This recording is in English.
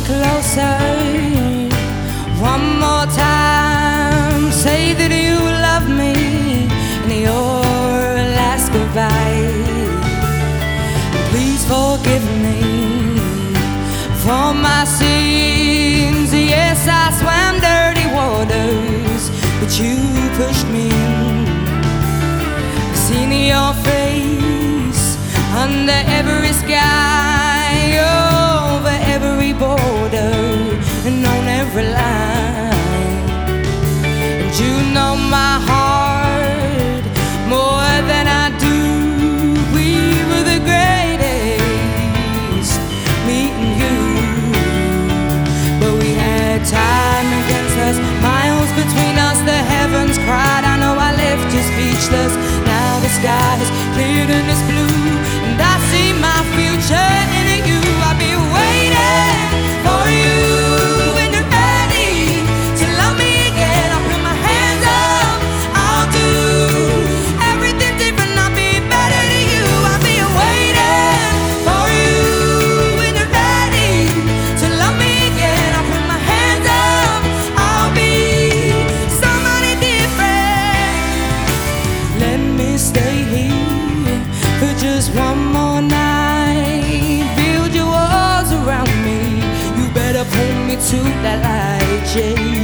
closer one more time. Say that you love me in your last goodbye. Please forgive me for my sins. Yes, I swam dirty waters, but you pushed me in. I've seen your face under every sky, over every border and on every line. And you know my heart more than I do. We were the greatest, meeting you, but we had time against us, miles between us. The heavens cried. I know I left you speechless. Now the sky is cleared and it's blue, and I see my future in you. I'll be waiting for you when you're ready to love me again. I'll put my hands up, I'll do everything different. I'll be better to you. I'll be waiting for you when you're ready to love me again. I'll put my hands up, I'll be somebody different. Let me stay here for just one more night. Build your walls around me. You better pull me to that light, yeah.